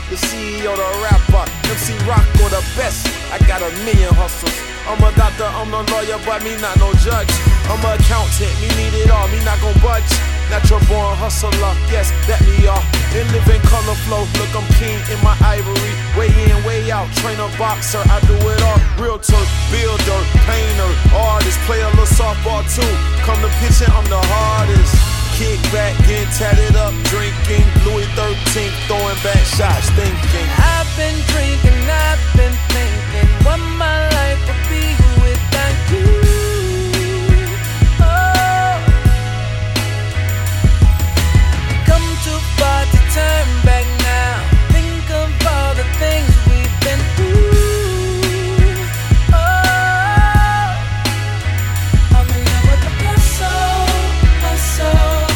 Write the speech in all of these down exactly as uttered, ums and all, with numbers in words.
the C E O, the rapper, M C Rock or the best. I got a million hustles. I'm a doctor, I'm no lawyer, but me not no judge. I'm a accountant, me need it all, me not gon' budge. Natural born hustler, yes, that me are. And live in color flow, look I'm keen in my ivory. Way in, way out, trainer, boxer, I do it all. Realtor, builder, painter, artist, play a little softball too. Come to pitching, I'm the hardest. Kick back, getting tatted up, drinking Louis thirteenth, throwing back shots, thinking I've been drinking, I've been thinking what my life would be without you. Oh, come too far to turn back now. Think of all the things we've been through. Oh, I'm in love with the hustle, hustle.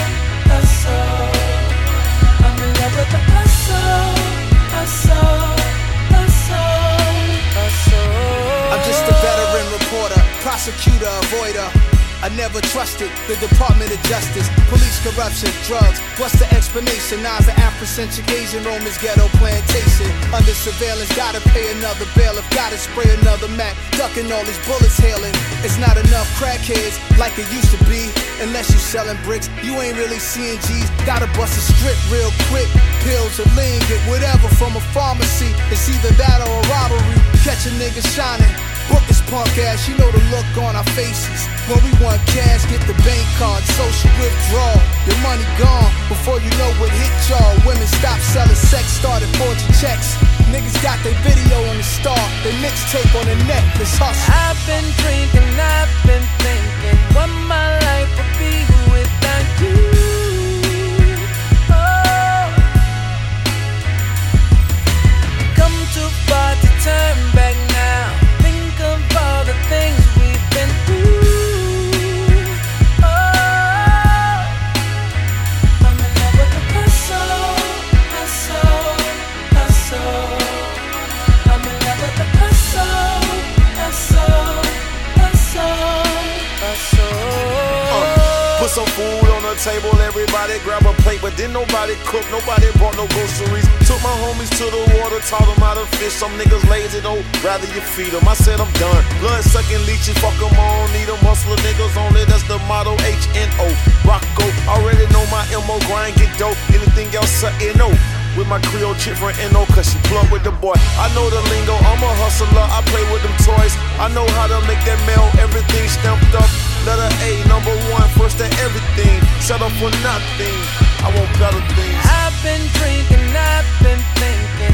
I'm in love with the hustle, hustle, hustle, hustle. I'm just a veteran reporter, prosecutor, avoider. I never trusted the Department of Justice. Police corruption, drugs, what's the explanation? Nas an Afrocentric Asian, Roman's ghetto plantation. Under surveillance, gotta pay another bailiff, gotta spray another Mac, ducking all these bullets hailing. It's not enough crackheads like it used to be. Unless you selling bricks, you ain't really seeing G's. Gotta bust a strip real quick, pills or lean, get whatever from a pharmacy. It's either that or a robbery. Catch a nigga shining. Book this punk ass, you know the look on our faces. When we want cash, get the bank card, social withdrawal. Your money gone, before you know what hit y'all. Women stop selling sex, started forging checks. Niggas got their video on the star, their mixtape on the necklace, hustle. I've been drinking, I've been thinking what my life would be without you. Oh, come too far to turn back now. Of all the things we've been through. Oh, I'm in love with the hustle, hustle, hustle. I'm in love with the hustle, hustle, hustle, hustle. uh, Put some food on the table, everybody grab a plate. But then nobody cook, nobody brought no groceries. Took my homies to the water, taught them how to fish. Some niggas lazy though, rather you feed them. I said I'm done. Blood sucking leeches, fuck them, I don't need them. Hustler niggas only, that's the motto, H N O. Rocco, already know my M O, grind, get dope. Anything else, I N O. With my Creole chick from N O, cause she plug with the boy. I know the lingo, I'm a hustler, I play with them toys. I know how to make that mail, everything stamped up. Letter A, number one, first to everything. Settle for nothing, I want better things. I've been drinking, I've been thinking